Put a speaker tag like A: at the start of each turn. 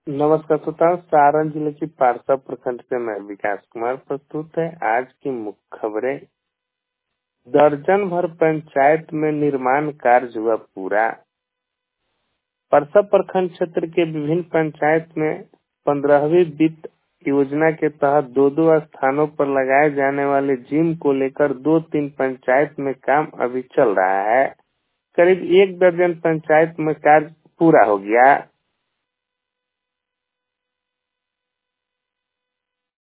A: नमस्कार श्रोताओं, सारण जिले की पारसा प्रखंड से मैं विकास कुमार प्रस्तुत है आज की मुख्य खबरें। दर्जन भर पंचायत में निर्माण कार्य हुआ पूरा। पारसा प्रखंड क्षेत्र के विभिन्न पंचायत में 15वीं वित्त योजना के तहत दो स्थानों पर लगाए जाने वाले जिम को लेकर 2-3 पंचायत में काम अभी चल रहा है। करीब 1 दर्जन पंचायत में कार्य पूरा हो गया।